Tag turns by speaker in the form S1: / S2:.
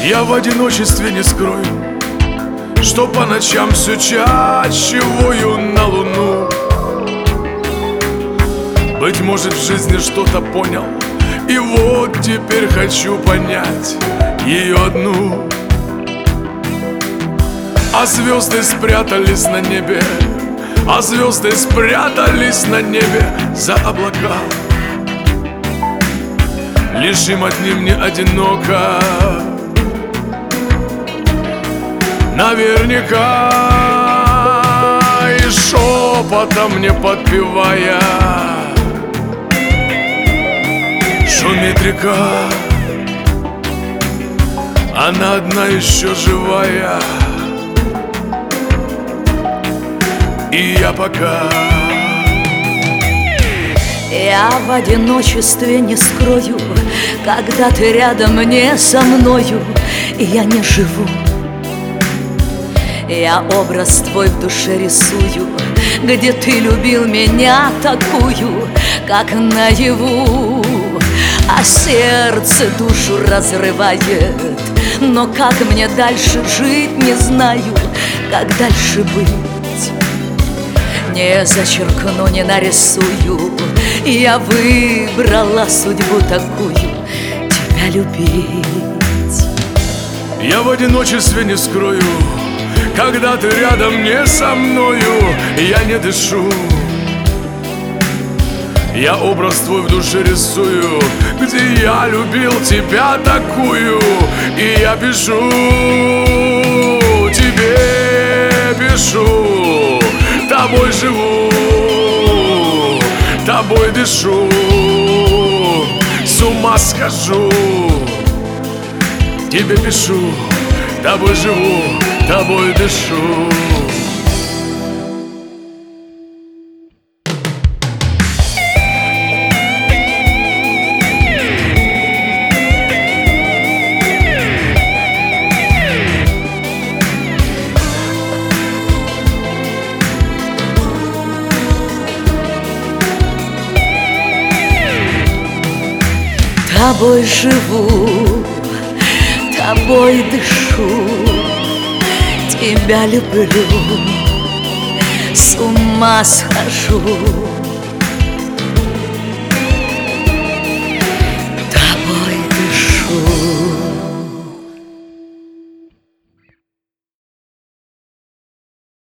S1: Я в одиночестве не скрою, что по ночам все чаще вою на луну. Быть может, в жизни что-то понял, и вот теперь хочу понять ее одну. А звезды спрятались на небе, а звезды спрятались на небе за облака. Лишь им одним не одиноко, наверняка. И шепотом мне подпевая шумит река, она одна еще живая, и я пока.
S2: Я в одиночестве не скрою, когда ты рядом не со мною, и я не живу. Я образ твой в душе рисую, где ты любил меня такую, как наяву. А сердце душу разрывает, но как мне дальше жить, не знаю, как дальше быть. Не зачеркну, не нарисую, я выбрала судьбу такую, тебя любить.
S1: Я в одиночестве не скрою, когда ты рядом не со мною, я не дышу. Я образ твой в душе рисую, где я любил тебя такую, и я пишу тебе, пишу. Тобой живу, тобой дышу, с ума схожу. Тебе пишу, тобой живу, тобой дышу.
S2: Тобой живу, тобой дышу, тебя люблю, с ума схожу.